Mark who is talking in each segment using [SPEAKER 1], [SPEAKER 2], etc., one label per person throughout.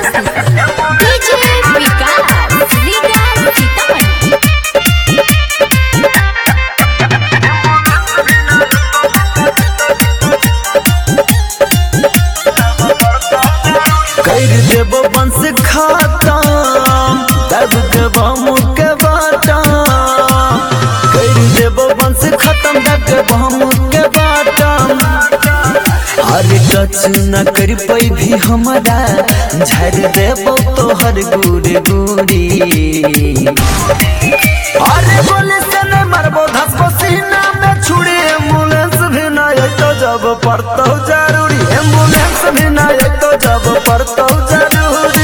[SPEAKER 1] DJ विकास लीगा सीतामढ़ी।
[SPEAKER 2] कर देबो बंस खत्म दब देबो मुके बाटा कर देबो बंस खत्म दब देबो मुके बाटा अरे टच न कर पाई भी हमारा झर देबो तोहर गुड़ गुड़ी अरे बोले से न मरबो धसबो सीना में छुड़ी एम्बुलेंस भी ना तो जब पड़तो जरूरी एम्बुलेंस भी ना तो जब पड़तो जरूरी।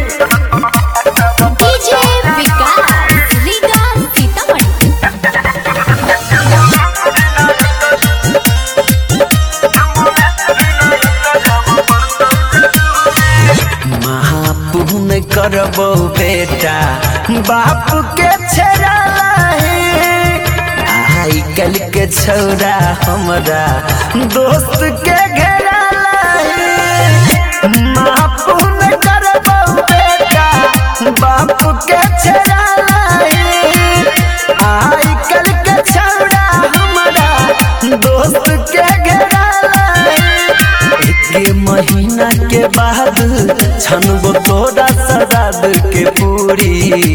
[SPEAKER 1] डीजे विकास लीगा सीतामढ़ी।
[SPEAKER 2] महापुन करबो बेटा बाप के छेड़ा आई कल के छौरा हमरा दोस्त के घेरा महापुन करबो बेटा बाप के छेड़ा आई कल के छौरा हमरा दोस्त के घेरा एक महीना के बाद छनबो तोरा सदाद के पूरी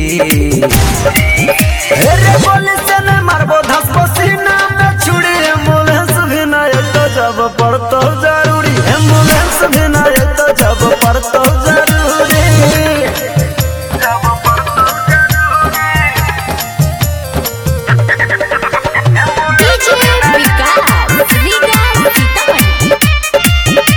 [SPEAKER 2] रे बोले से न मारबो धसबो सीना में छुड़ी एम्बुलेंस भी ना तो जब पड़तो जरूरी एम्बुलेंस भी ना तो जब पड़तो जरूरी।
[SPEAKER 1] डीजे विकास लीगा सीतामढ़ी।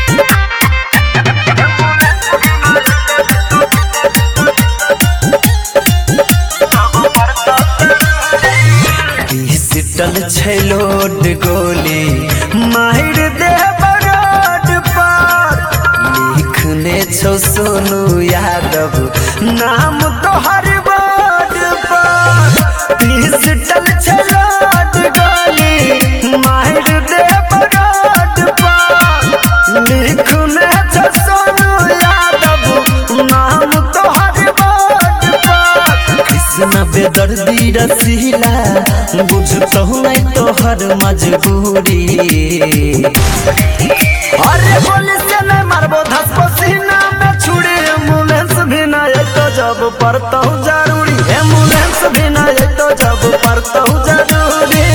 [SPEAKER 2] डिजिटल छैलोड गोली माहिर दे बरोड पर लिखने छो सोनू यादव नाम तोहर बोर्ड पर डिजिटल छैलोड गोली माहिर दे बरोड पर लिखने छो सोनू यादव नाम तोहर बोर्ड पर कृष्ण बेदर्दी रसीला बुझतो नहीं तोहर मजबूरी अरे बोले से न मारबो धसबो सीना में छुड़ी एम्बुलेंस भी ना तो जब पड़तो जरूरी एम्बुलेंस भी ना तो जब पड़तो जरूरी।